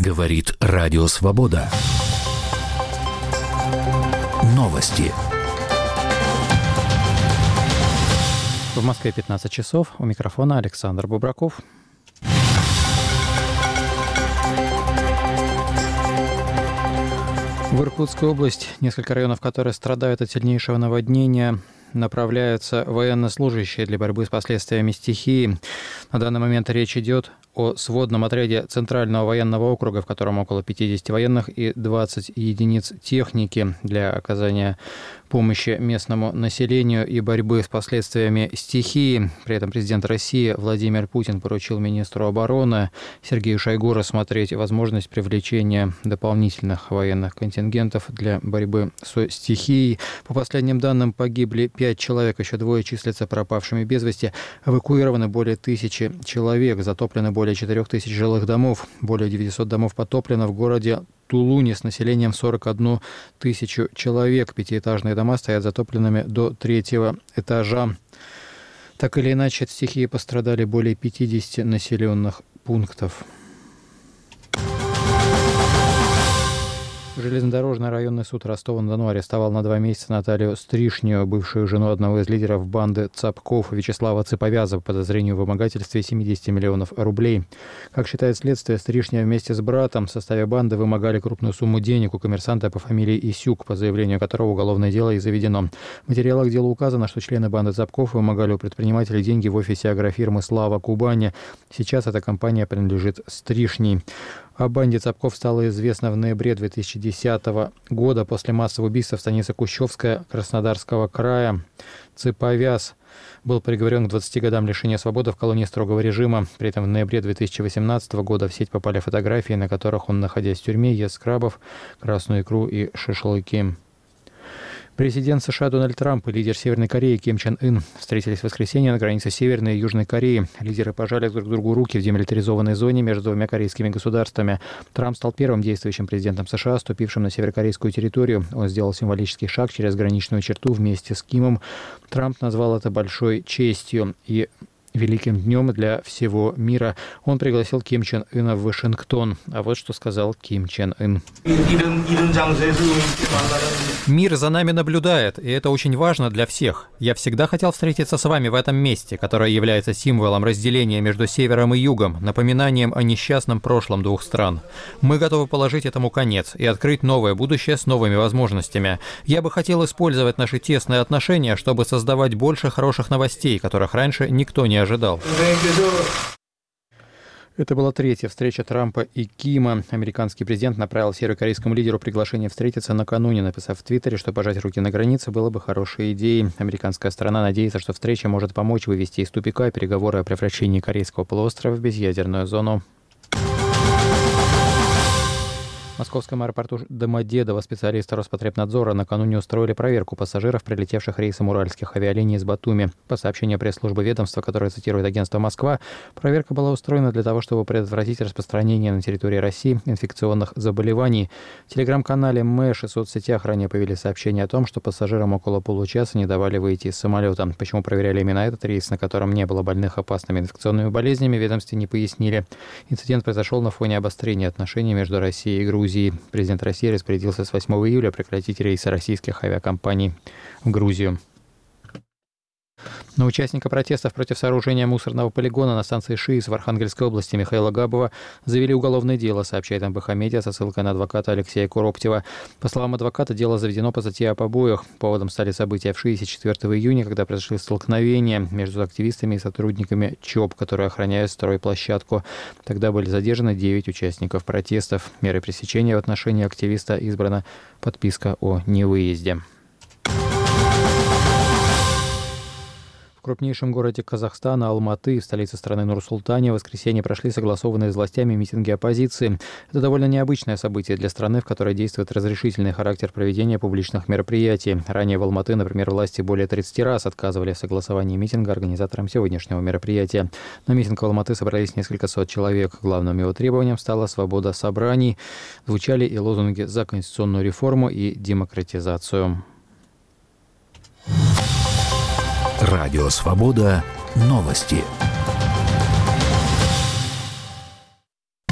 Говорит Радио Свобода. Новости. В Москве 15 часов. У микрофона Александр Бубраков. В Иркутскую область, несколько районов которых страдают от сильнейшего наводнения, направляются военнослужащие для борьбы с последствиями стихии. На данный момент речь идет о сводном отряде Центрального военного округа, в котором около 50 военных и 20 единиц техники для оказания помощи местному населению и борьбы с последствиями стихии. При этом президент России Владимир Путин поручил министру обороны Сергею Шойгу рассмотреть возможность привлечения дополнительных военных контингентов для борьбы со стихией. По последним данным, погибли 5 человек, еще 2 числятся пропавшими без вести. Эвакуированы более 1000 человек, затоплены более 4000 жилых домов, более 900 домов потоплено в городе Тулуне с населением 41 тысячу человек. 5-этажные дома стоят затопленными до 3-го этажа. Так или иначе, от стихии пострадали более 50 населенных пунктов. Железнодорожный районный суд Ростова-на-Дону арестовал на 2 месяца Наталью Стришню, бывшую жену одного из лидеров банды Цапков Вячеслава Цыповяза, по подозрению в вымогательстве 70 миллионов рублей. Как считает следствие, Стришня вместе с братом в составе банды вымогали крупную сумму денег у коммерсанта по фамилии Исюк, по заявлению которого уголовное дело и заведено. В материалах дела указано, что члены банды Цапков вымогали у предпринимателей деньги в офисе агрофирмы «Слава Кубани». Сейчас эта компания принадлежит Стришней. О банде Цапков стало известно в ноябре 2010 года после массового убийства в станице Кущевская Краснодарского края. Цыповяз был приговорен к 20 годам лишения свободы в колонии строгого режима. При этом в ноябре 2018 года в сеть попали фотографии, на которых он, находясь в тюрьме, ест крабов, красную икру и шашлыки. Президент США Дональд Трамп и лидер Северной Кореи Ким Чен Ын встретились в воскресенье на границе Северной и Южной Кореи. Лидеры пожали друг другу руки в демилитаризованной зоне между двумя корейскими государствами. Трамп стал первым действующим президентом США, ступившим на северокорейскую территорию. Он сделал символический шаг через граничную черту вместе с Кимом. Трамп назвал это большой честью и великим днем для всего мира. Он пригласил Ким Чен Ына в Вашингтон. А вот что сказал Ким Чен Ын. Мир за нами наблюдает, и это очень важно для всех. Я всегда хотел встретиться с вами в этом месте, которое является символом разделения между севером и югом, напоминанием о несчастном прошлом двух стран. Мы готовы положить этому конец и открыть новое будущее с новыми возможностями. Я бы хотел использовать наши тесные отношения, чтобы создавать больше хороших новостей, которых раньше никто не ожидал. Это была 3-я встреча Трампа и Кима. Американский президент направил северокорейскому лидеру приглашение встретиться накануне, написав в Твиттере, что пожать руки на границе было бы хорошей идеей. Американская сторона надеется, что встреча может помочь вывести из тупика переговоры о превращении Корейского полуострова в безъядерную зону. В московском аэропорту Домодедово специалисты Роспотребнадзора накануне устроили проверку пассажиров, прилетевших рейсом уральских авиалиний из Батуми. По сообщению пресс-службы ведомства, которое цитирует агентство «Москва», проверка была устроена для того, чтобы предотвратить распространение на территории России инфекционных заболеваний. В телеграм-канале МЭШ и соцсетях ранее появились сообщения о том, что пассажирам около получаса не давали выйти из самолета. Почему проверяли именно этот рейс, на котором не было больных опасными инфекционными болезнями, в ведомстве не пояснили. Инцидент произошел на фоне обострения отношений между Россией и Грузией. Президент России распорядился с 8 июля прекратить рейсы российских авиакомпаний в Грузию. На участника протестов против сооружения мусорного полигона на станции ШИИС в Архангельской области Михаила Габова завели уголовное дело, сообщает МБХ Медиа со ссылкой на адвоката Алексея Куроптева. По словам адвоката, дело заведено по статье о побоях. Поводом стали события в ШИИСе 4 июня, когда произошли столкновения между активистами и сотрудниками ЧОП, которые охраняют стройплощадку. Тогда были задержаны 9 участников протестов. Мерой пресечения в отношении активиста избрана подписка о невыезде. В крупнейшем городе Казахстана, Алматы, в столице страны Нур-Султане, в воскресенье прошли согласованные с властями митинги оппозиции. Это довольно необычное событие для страны, в которой действует разрешительный характер проведения публичных мероприятий. Ранее в Алматы, например, власти более 30 раз отказывали в согласовании митинга организаторам сегодняшнего мероприятия. На митинг в Алматы собрались несколько сот человек. Главным его требованием стала свобода собраний. Звучали и лозунги за конституционную реформу и демократизацию. Радио Свобода. Новости.